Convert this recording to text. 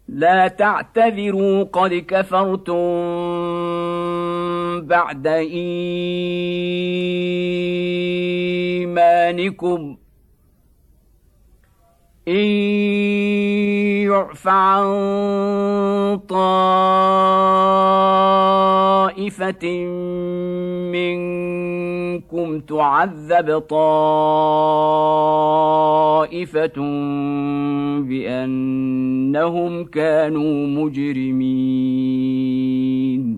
لا تعتذروا قد كفرتم بعد إيمانكم إن يعف عن طائفة منكم تعذب طائفة بأنهم كانوا مجرمين